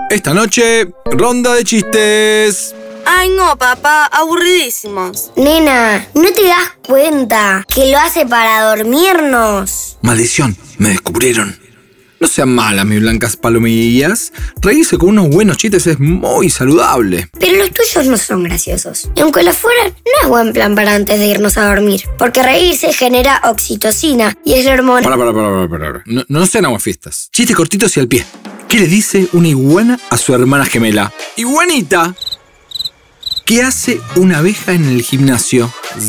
Esta noche, ronda de chistes. Ay no, papá, aburridísimos. Nena, ¿no te das cuenta que lo hace para dormirnos? Maldición, me descubrieron. No sean malas, mis blancas palomillas. Reírse con unos buenos chistes es muy saludable. Pero los tuyos no son graciosos. Y aunque lo fueran, no es buen plan para antes de irnos a dormir. Porque reírse genera oxitocina y es la hormona... Para. No sean aguafiestas. Chistes cortitos y al pie. ¿Qué le dice una iguana a su hermana gemela? ¡Iguanita! ¿Qué hace una abeja en el gimnasio?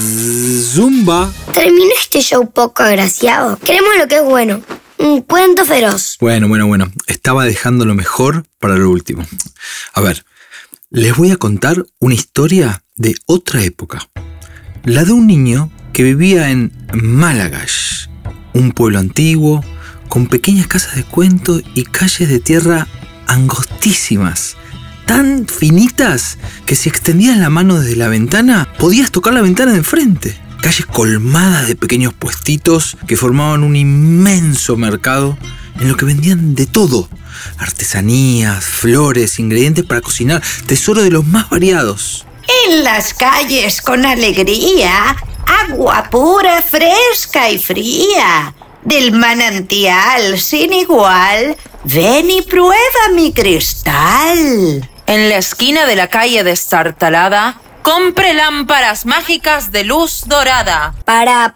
Zumba. ¿Terminó este show poco agraciado? Queremos lo que es bueno. Un cuento feroz. Bueno. Estaba dejando lo mejor para lo último. A ver, les voy a contar una historia de otra época. La de un niño que vivía en Malagash, un pueblo antiguo, con pequeñas casas de cuento y calles de tierra angostísimas, tan finitas que si extendías la mano desde la ventana, podías tocar la ventana de enfrente. Calles colmadas de pequeños puestitos que formaban un inmenso mercado en lo que vendían de todo. Artesanías, flores, ingredientes para cocinar, tesoro de los más variados. En las calles con alegría, agua pura, fresca y fría. Del manantial sin igual, ven y prueba mi cristal. En la esquina de la calle destartalada, compre lámparas mágicas de luz dorada. Para.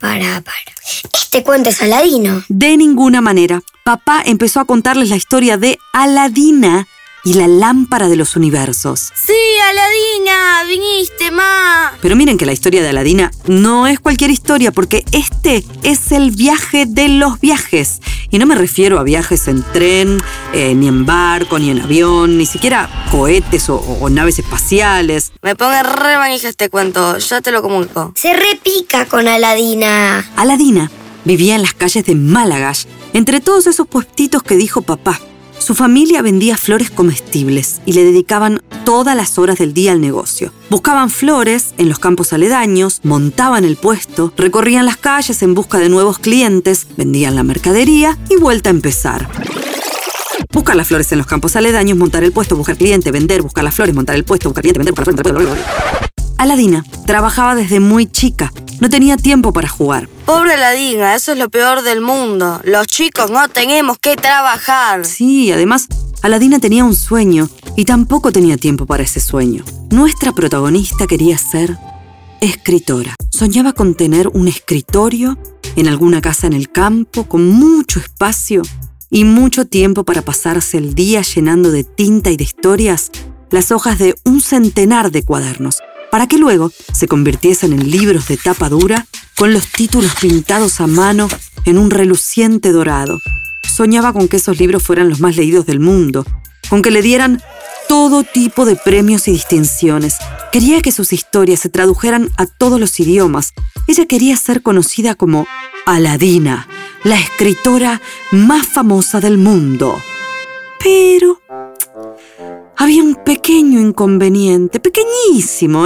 Este cuento es Aladino. De ninguna manera. Papá empezó a contarles la historia de Aladina y la lámpara de los universos. Sí, Aladina, viniste, ma. Pero miren que la historia de Aladina no es cualquier historia, porque este es el viaje de los viajes. Y no me refiero a viajes en tren, ni en barco, ni en avión, ni siquiera cohetes o naves espaciales. Me pone re manija este cuento, ya te lo comunico. Se repica con Aladina. Aladina vivía en las calles de Malagash, entre todos esos puestitos que dijo papá. Su familia vendía flores comestibles y le dedicaban todas las horas del día al negocio. Buscaban flores en los campos aledaños, montaban el puesto, recorrían las calles en busca de nuevos clientes, vendían la mercadería y vuelta a empezar. Buscar las flores en los campos aledaños, montar el puesto, buscar cliente, vender, buscar las flores, montar el puesto, buscar cliente, vender, buscar las flores. Aladina trabajaba desde muy chica. No tenía tiempo para jugar. Pobre Aladina, eso es lo peor del mundo. Los chicos no tenemos que trabajar. Sí, además, Aladina tenía un sueño y tampoco tenía tiempo para ese sueño. Nuestra protagonista quería ser escritora. Soñaba con tener un escritorio en alguna casa en el campo, con mucho espacio y mucho tiempo para pasarse el día llenando de tinta y de historias las hojas de un centenar de cuadernos, para que luego se convirtiesen en libros de tapa dura con los títulos pintados a mano en un reluciente dorado. Soñaba con que esos libros fueran los más leídos del mundo, con que le dieran todo tipo de premios y distinciones. Quería que sus historias se tradujeran a todos los idiomas. Ella quería ser conocida como Aladina, la escritora más famosa del mundo. Pero había un pequeño inconveniente, pequeñísimo,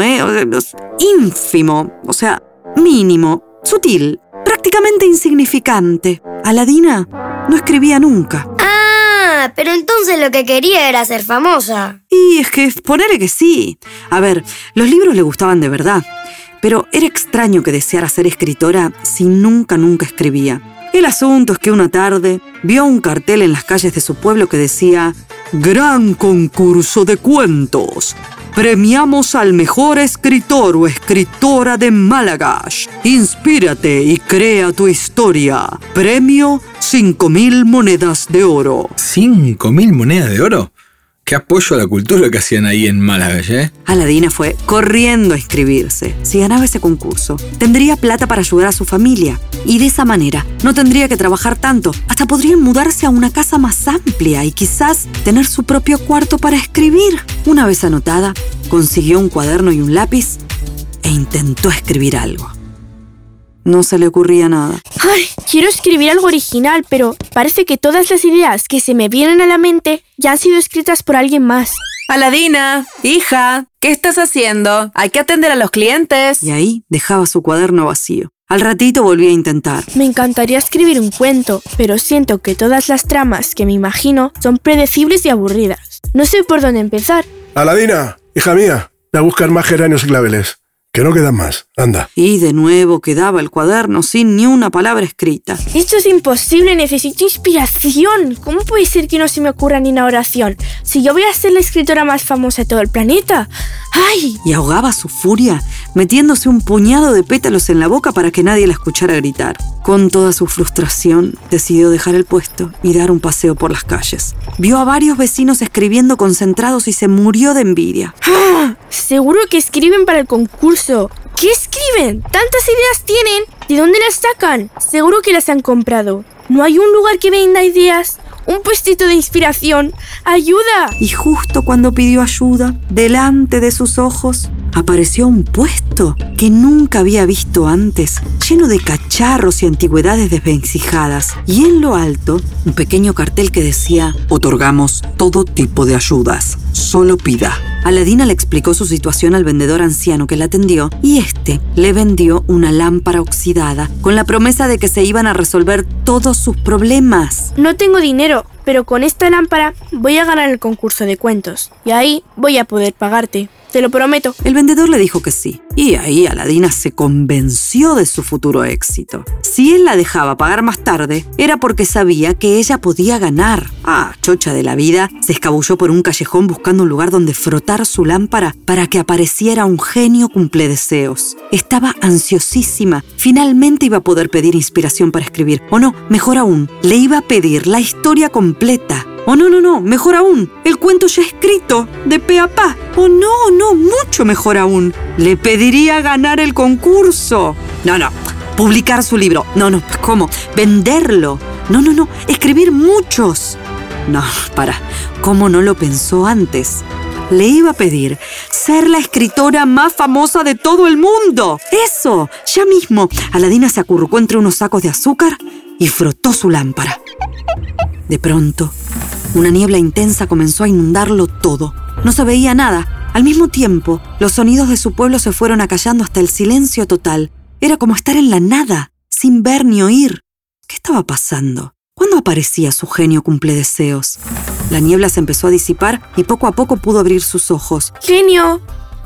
ínfimo, o sea, mínimo, sutil, prácticamente insignificante. Aladina no escribía nunca. Ah, pero entonces lo que quería era ser famosa. Y es que ponele que sí. A ver, los libros le gustaban de verdad, pero era extraño que deseara ser escritora si nunca escribía. El asunto es que una tarde vio un cartel en las calles de su pueblo que decía: «Gran concurso de cuentos. Premiamos al mejor escritor o escritora de Malagash. Inspírate y crea tu historia. Premio 5.000 monedas de oro». ¿5.000 monedas de oro? Qué apoyo a la cultura que hacían ahí en Málaga, ¿eh? Aladina fue corriendo a inscribirse. Si ganaba ese concurso, tendría plata para ayudar a su familia. Y de esa manera, no tendría que trabajar tanto. Hasta podrían mudarse a una casa más amplia y quizás tener su propio cuarto para escribir. Una vez anotada, consiguió un cuaderno y un lápiz e intentó escribir algo. No se le ocurría nada. Ay, quiero escribir algo original, pero parece que todas las ideas que se me vienen a la mente ya han sido escritas por alguien más. Aladina, hija, ¿qué estás haciendo? Hay que atender a los clientes. Y ahí dejaba su cuaderno vacío. Al ratito volvía a intentar. Me encantaría escribir un cuento, pero siento que todas las tramas que me imagino son predecibles y aburridas. No sé por dónde empezar. Aladina, hija mía, ve a buscar más geranios y claveles, que no quedan más. Anda. Y de nuevo quedaba el cuaderno sin ni una palabra escrita. Esto es imposible, necesito inspiración. ¿Cómo puede ser que no se me ocurra ni una oración? Si yo voy a ser la escritora más famosa de todo el planeta. ¡Ay! Y ahogaba su furia, metiéndose un puñado de pétalos en la boca para que nadie la escuchara gritar. Con toda su frustración, decidió dejar el puesto y dar un paseo por las calles. Vio a varios vecinos escribiendo concentrados y se murió de envidia. ¡Ah! Seguro que escriben para el concurso. ¿Qué escriben? ¿Tantas ideas tienen? ¿De dónde las sacan? Seguro que las han comprado. ¿No hay un lugar que venda ideas? ¿Un puestito de inspiración? ¡Ayuda! Y justo cuando pidió ayuda, delante de sus ojos, apareció un puesto que nunca había visto antes, lleno de cacharros y antigüedades desvencijadas. Y en lo alto, un pequeño cartel que decía: otorgamos todo tipo de ayudas, solo pida. Aladina le explicó su situación al vendedor anciano que la atendió y este le vendió una lámpara oxidada con la promesa de que se iban a resolver todos sus problemas. No tengo dinero, pero con esta lámpara voy a ganar el concurso de cuentos y ahí voy a poder pagarte. Te lo prometo. El vendedor le dijo que sí, y ahí Aladina se convenció de su futuro éxito. Si él la dejaba pagar más tarde, era porque sabía que ella podía ganar. Chocha de la vida, se escabulló por un callejón buscando un lugar donde frotar su lámpara para que apareciera un genio cumpledeseos. Estaba ansiosísima. Finalmente iba a poder pedir inspiración para escribir. O no, mejor aún, le iba a pedir la historia completa. Oh, no, mejor aún, el cuento ya escrito, de pe a pa. Oh, no, mucho mejor aún, le pediría ganar el concurso. No, publicar su libro. No, ¿cómo? Venderlo. No, escribir muchos. No, ¿cómo no lo pensó antes? Le iba a pedir ser la escritora más famosa de todo el mundo. ¡Eso! Ya mismo. Aladina se acurrucó entre unos sacos de azúcar y frotó su lámpara. De pronto, una niebla intensa comenzó a inundarlo todo. No se veía nada. Al mismo tiempo, los sonidos de su pueblo se fueron acallando hasta el silencio total. Era como estar en la nada, sin ver ni oír. ¿Qué estaba pasando? ¿Cuándo aparecía su genio cumpledeseos? La niebla se empezó a disipar y poco a poco pudo abrir sus ojos. ¡Genio!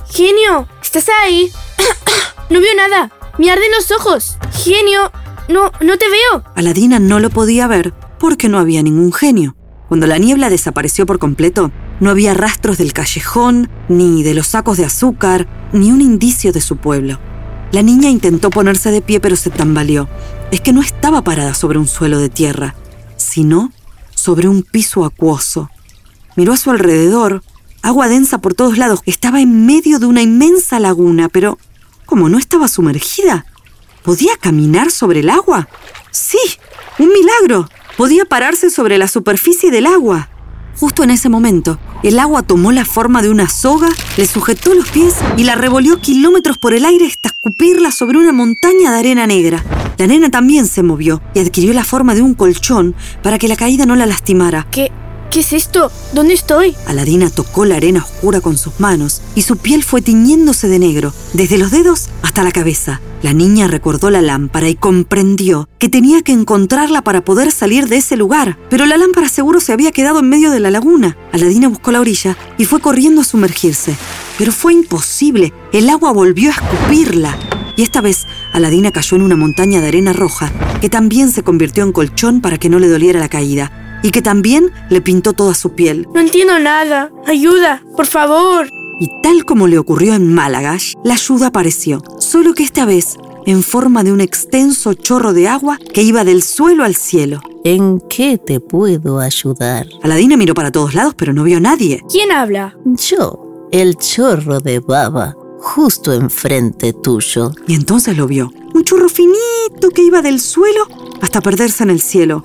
¿Estás ahí? No veo nada. Me arden los ojos. ¡Genio! No te veo. Aladina no lo podía ver porque no había ningún genio. Cuando la niebla desapareció por completo, no había rastros del callejón, ni de los sacos de azúcar, ni un indicio de su pueblo. La niña intentó ponerse de pie, pero se tambaleó. Es que no estaba parada sobre un suelo de tierra, sino sobre un piso acuoso. Miró a su alrededor, agua densa por todos lados. Estaba en medio de una inmensa laguna, pero ¿cómo no estaba sumergida? ¿Podía caminar sobre el agua? ¡Sí! ¡Un milagro! Podía pararse sobre la superficie del agua. Justo en ese momento, el agua tomó la forma de una soga, le sujetó los pies y la revolvió kilómetros por el aire hasta escupirla sobre una montaña de arena negra. La nena también se movió y adquirió la forma de un colchón para que la caída no la lastimara. ¿Qué es esto? ¿Dónde estoy? Aladina tocó la arena oscura con sus manos y su piel fue tiñéndose de negro, desde los dedos hasta la cabeza. La niña recordó la lámpara y comprendió que tenía que encontrarla para poder salir de ese lugar. Pero la lámpara seguro se había quedado en medio de la laguna. Aladina buscó la orilla y fue corriendo a sumergirse. Pero fue imposible. El agua volvió a escupirla. Y esta vez, Aladina cayó en una montaña de arena roja, que también se convirtió en colchón para que no le doliera la caída. Y que también le pintó toda su piel. No entiendo nada. ¡Ayuda! ¡Por favor! Y tal como le ocurrió en Malagash, la ayuda apareció. Solo que esta vez, en forma de un extenso chorro de agua que iba del suelo al cielo. ¿En qué te puedo ayudar? Aladina miró para todos lados, pero no vio a nadie. ¿Quién habla? Yo, el chorro de baba, justo enfrente tuyo. Y entonces lo vio. Un chorro finito que iba del suelo hasta perderse en el cielo.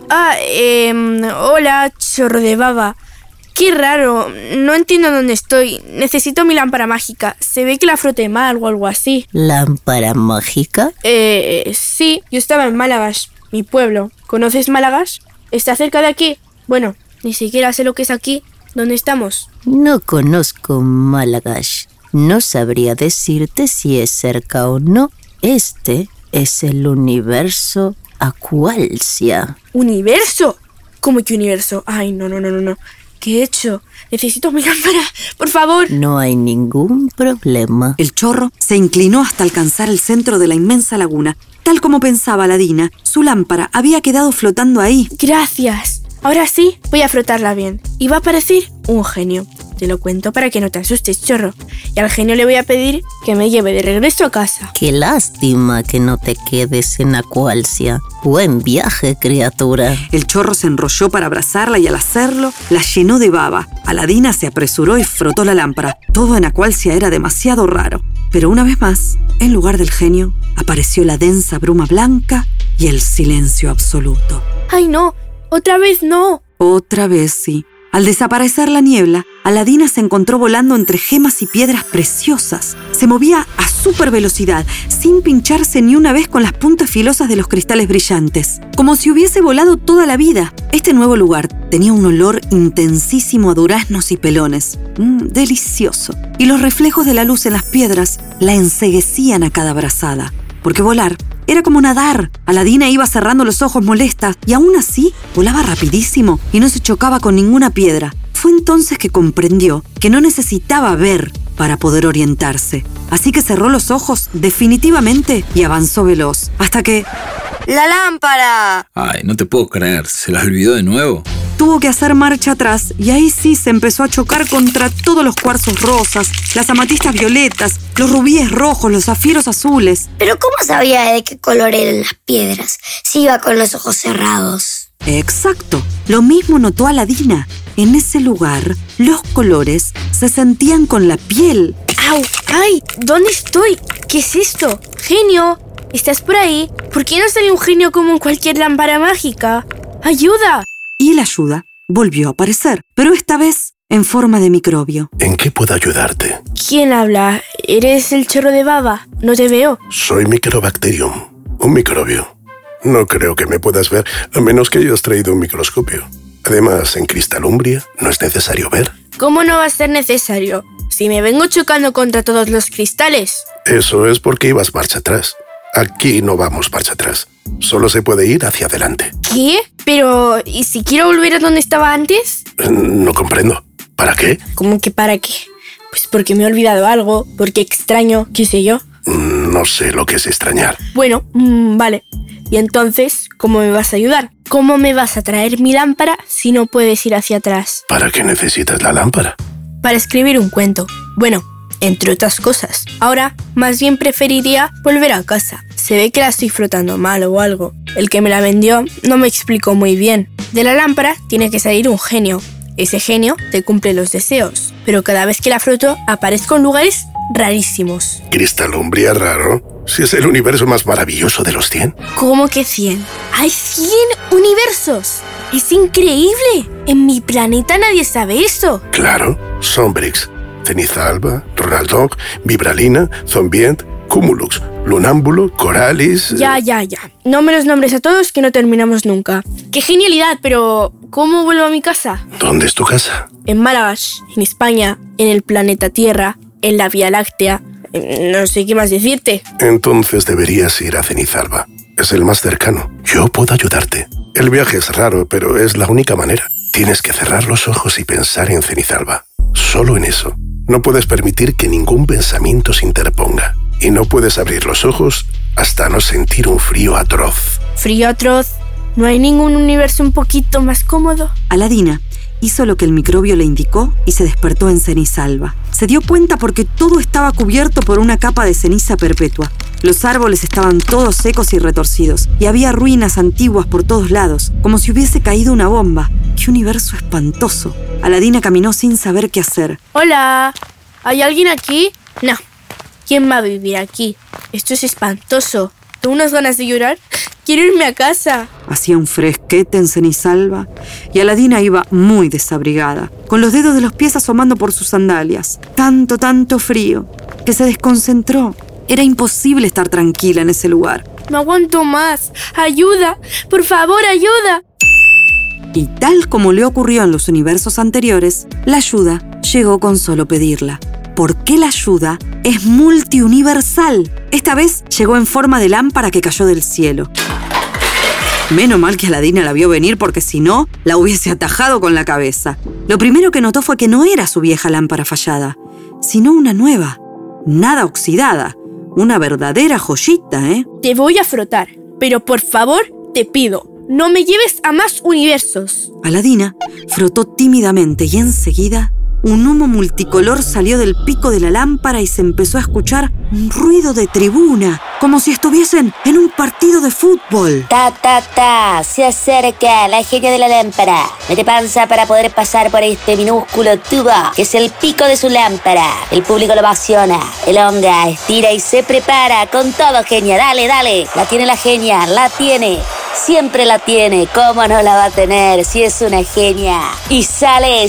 Hola, chorro de baba. Qué raro, no entiendo dónde estoy. Necesito mi lámpara mágica. Se ve que la froté mal o algo así. ¿Lámpara mágica? Sí, yo estaba en Malagash, mi pueblo. ¿Conoces Malagash? ¿Está cerca de aquí? Bueno, ni siquiera sé lo que es aquí. ¿Dónde estamos? No conozco Malagash. No sabría decirte si es cerca o no. Este es el universo Aqualcia. ¿Universo? ¿Cómo que universo? Ay, no. ¿Qué he hecho? Necesito mi lámpara, por favor. No hay ningún problema. El chorro se inclinó hasta alcanzar el centro de la inmensa laguna. Tal como pensaba Aladina, su lámpara había quedado flotando ahí. Gracias. Ahora sí, voy a frotarla bien. Y va a parecer un genio. Te lo cuento para que no te asustes, chorro. Y al genio le voy a pedir que me lleve de regreso a casa. Qué lástima que no te quedes en Aqualcia. Buen viaje, criatura. El chorro se enrolló para abrazarla y al hacerlo, la llenó de baba. Aladina se apresuró y frotó la lámpara. Todo en Aqualcia era demasiado raro. Pero una vez más, en lugar del genio, apareció la densa bruma blanca y el silencio absoluto. ¡Ay, no! ¡Otra vez no! Otra vez sí. Al desaparecer la niebla, Aladina se encontró volando entre gemas y piedras preciosas. Se movía a súper velocidad, sin pincharse ni una vez con las puntas filosas de los cristales brillantes, como si hubiese volado toda la vida. Este nuevo lugar tenía un olor intensísimo a duraznos y pelones. Delicioso. Y los reflejos de la luz en las piedras la enceguecían a cada brazada. Porque volar era como nadar. Aladina iba cerrando los ojos molesta y aún así volaba rapidísimo y no se chocaba con ninguna piedra. Fue entonces que comprendió que no necesitaba ver para poder orientarse. Así que cerró los ojos definitivamente y avanzó veloz. Hasta que... ¡La lámpara! Ay, no te puedo creer. ¿Se la olvidó de nuevo? Tuvo que hacer marcha atrás y ahí sí se empezó a chocar contra todos los cuarzos rosas, las amatistas violetas, los rubíes rojos, los zafiros azules. Pero ¿cómo sabía de qué color eran las piedras si iba con los ojos cerrados? Exacto. Lo mismo notó Aladina. En ese lugar, los colores se sentían con la piel. ¡Au! ¡Ay! ¿Dónde estoy? ¿Qué es esto? ¡Genio! ¿Estás por ahí? ¿Por qué no sale un genio como en cualquier lámpara mágica? ¡Ayuda! Y la ayuda volvió a aparecer, pero esta vez en forma de microbio. ¿En qué puedo ayudarte? ¿Quién habla? ¿Eres el chorro de baba? No te veo. Soy Microbacterium, un microbio. No creo que me puedas ver, a menos que hayas traído un microscopio. Además, en Cristalumbria no es necesario ver. ¿Cómo no va a ser necesario? Si me vengo chocando contra todos los cristales. Eso es porque ibas marcha atrás. Aquí no vamos marcha atrás. Solo se puede ir hacia adelante. ¿Qué? Pero, ¿y si quiero volver a donde estaba antes? No comprendo. ¿Para qué? ¿Cómo que para qué? Pues porque me he olvidado algo, porque extraño, qué sé yo. No sé lo que es extrañar. Bueno, vale. Y entonces, ¿cómo me vas a ayudar? ¿Cómo me vas a traer mi lámpara si no puedes ir hacia atrás? ¿Para qué necesitas la lámpara? Para escribir un cuento. Bueno, entre otras cosas. Ahora, más bien preferiría volver a casa. Se ve que la estoy frotando mal o algo. El que me la vendió no me explicó muy bien. De la lámpara tiene que salir un genio. Ese genio te cumple los deseos. Pero cada vez que la froto, aparezco en lugares rarísimos. Cristalumbria raro. Si es el universo más maravilloso de los 100. ¿Cómo que 100? ¡Hay 100 universos! ¡Es increíble! En mi planeta nadie sabe eso. Claro. Sombrix, Cenizalba, Ronaldog, Vibralina, Zombient, Cumulux, Lunámbulo, Coralis... Ya. No me los nombres a todos que no terminamos nunca. ¡Qué genialidad! Pero, ¿cómo vuelvo a mi casa? ¿Dónde es tu casa? En Marrakech, en España, en el planeta Tierra, en la Vía Láctea. No sé qué más decirte. Entonces deberías ir a Cenizalba. Es el más cercano. Yo puedo ayudarte. El viaje es raro, pero es la única manera. Tienes que cerrar los ojos y pensar en Cenizalba. Solo en eso. No puedes permitir que ningún pensamiento se interponga. Y no puedes abrir los ojos hasta no sentir un frío atroz. ¿Frío atroz? ¿No hay ningún universo un poquito más cómodo? Aladina hizo lo que el microbio le indicó y se despertó en Cenizalba. Se dio cuenta porque todo estaba cubierto por una capa de ceniza perpetua. Los árboles estaban todos secos y retorcidos, y había ruinas antiguas por todos lados, como si hubiese caído una bomba. ¡Qué universo espantoso! Aladina caminó sin saber qué hacer. ¡Hola! ¿Hay alguien aquí? No. ¿Quién va a vivir aquí? Esto es espantoso. ¿Tengo unas ganas de llorar? ¡Quiero irme a casa! Hacía un fresquete en Cenizalba y Aladina iba muy desabrigada, con los dedos de los pies asomando por sus sandalias. Tanto frío, que se desconcentró. Era imposible estar tranquila en ese lugar. No aguanto más. ¡Ayuda! ¡Por favor, ayuda! Y tal como le ocurrió en los universos anteriores, la ayuda llegó con solo pedirla. Porque la ayuda es multiuniversal. Esta vez llegó en forma de lámpara que cayó del cielo. Menos mal que Aladina la vio venir porque si no, la hubiese atajado con la cabeza. Lo primero que notó fue que no era su vieja lámpara fallada, sino una nueva, nada oxidada. Una verdadera joyita, ¿eh? Te voy a frotar, pero por favor, te pido, no me lleves a más universos. Aladina frotó tímidamente y enseguida un humo multicolor salió del pico de la lámpara y se empezó a escuchar un ruido de tribuna, como si estuviesen en un partido de fútbol. Se acerca la genia de la lámpara. Mete panza para poder pasar por este minúsculo tubo, que es el pico de su lámpara. El público lo ovaciona, elonga, estira y se prepara con todo, genia. Dale, dale. La tiene la genia, la tiene. Siempre la tiene, ¿cómo no la va a tener si es una genia? Y salió.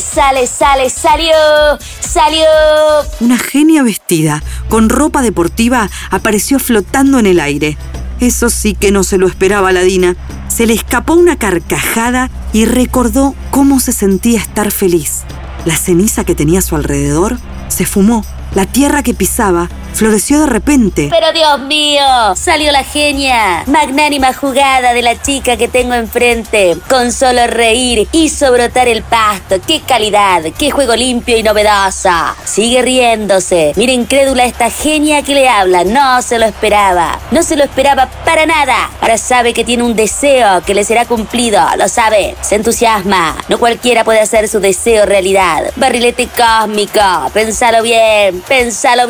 Una genia vestida con ropa deportiva apareció flotando en el aire. Eso sí que no se lo esperaba Aladina. Se le escapó una carcajada y recordó cómo se sentía estar feliz. La ceniza que tenía a su alrededor se fumó. La tierra que pisaba floreció de repente. ¡Pero Dios mío! Salió la genia. Magnánima jugada de la chica que tengo enfrente. Con solo reír hizo brotar el pasto. ¡Qué calidad! ¡Qué juego limpio y novedoso! Sigue riéndose. Mira incrédula esta genia que le habla. No se lo esperaba. No se lo esperaba para nada. Ahora sabe que tiene un deseo que le será cumplido. Lo sabe. Se entusiasma. No cualquiera puede hacer su deseo realidad. Barrilete cósmico. Pensalo bien. Pensalo,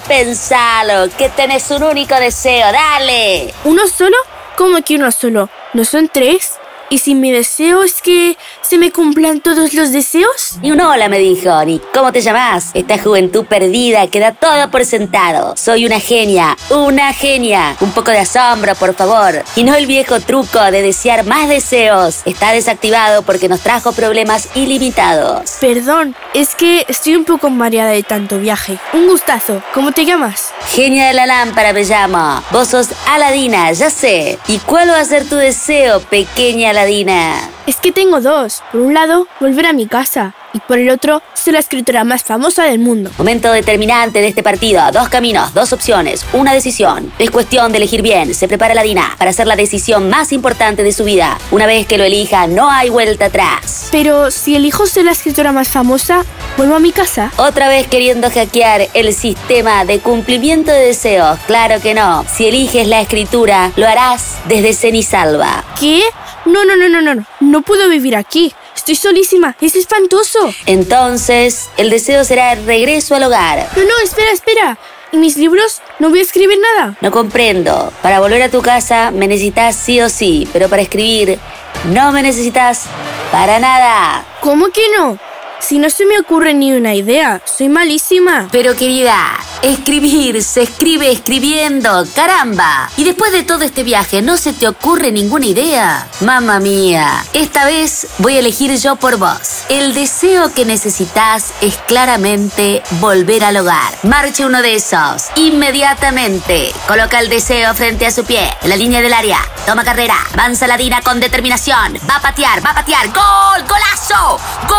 que tenés un único deseo, dale. ¿Uno solo? ¿Cómo que uno solo? ¿No son 3? ¿Y si mi deseo es que se me cumplan todos los deseos? Ni un hola me dijo, ni cómo te llamás. Esta juventud perdida queda todo por sentado. Soy una genia. Un poco de asombro, por favor. Y no el viejo truco de desear más deseos. Está desactivado porque nos trajo problemas ilimitados. Perdón, es que estoy un poco mareada de tanto viaje. Un gustazo. ¿Cómo te llamas? Genia de la lámpara me llamo. Vos sos Aladina, ya sé. ¿Y cuál va a ser tu deseo, pequeña Aladina? Es que tengo 2. Por un lado, volver a mi casa. Y por el otro, ser la escritora más famosa del mundo. Momento determinante de este partido. 2 caminos, 2 opciones, una decisión. Es cuestión de elegir bien. Se prepara Aladina para hacer la decisión más importante de su vida. Una vez que lo elija, no hay vuelta atrás. Pero si elijo ser la escritora más famosa, ¿vuelvo a mi casa? Otra vez queriendo hackear el sistema de cumplimiento de deseos. Claro que no. Si eliges la escritura, lo harás desde Cenisalva. ¿Qué? No. No puedo vivir aquí. Estoy solísima. Es espantoso. Entonces, el deseo será el regreso al hogar. No, espera. ¿En mis libros no voy a escribir nada? No comprendo. Para volver a tu casa me necesitas sí o sí, pero para escribir no me necesitas para nada. ¿Cómo que no? Si no se me ocurre ni una idea, soy malísima. Pero querida, escribir se escribe escribiendo, caramba. Y después de todo este viaje, ¿no se te ocurre ninguna idea? Mamma mía, esta vez voy a elegir yo por vos. El deseo que necesitas es claramente volver al hogar. Marche uno de esos, inmediatamente. Coloca el deseo frente a su pie, en la línea del área. Toma carrera, avanza Aladina con determinación. Va a patear. ¡Gol! ¡Golazo!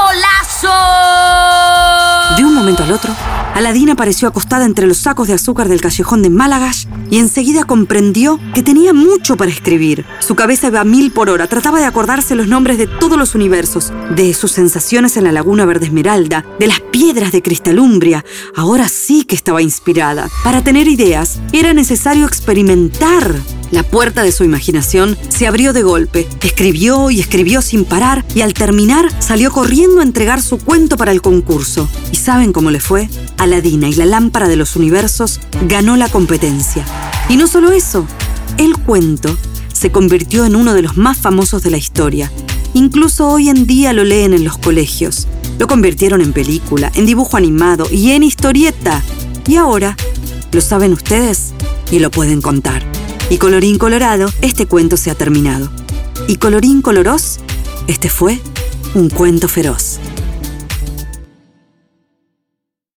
De un momento al otro, Aladina apareció acostada entre los sacos de azúcar del callejón de Malagash y enseguida comprendió que tenía mucho para escribir. Su cabeza iba a 1000 por hora, trataba de acordarse los nombres de todos los universos, de sus sensaciones en la laguna verde esmeralda, de las piedras de cristalumbria. Ahora sí que estaba inspirada. Para tener ideas, era necesario experimentar. La puerta de su imaginación se abrió de golpe. Escribió y escribió sin parar y al terminar salió corriendo a entregar su cuento para el concurso. ¿Y saben cómo le fue? Aladina y la lámpara de los universos ganó la competencia. Y no solo eso, el cuento se convirtió en uno de los más famosos de la historia. Incluso hoy en día lo leen en los colegios. Lo convirtieron en película, en dibujo animado y en historieta. Y ahora, ¿lo saben ustedes? Y lo pueden contar. Y colorín colorado, este cuento se ha terminado. Y colorín colorós, este fue un cuento feroz.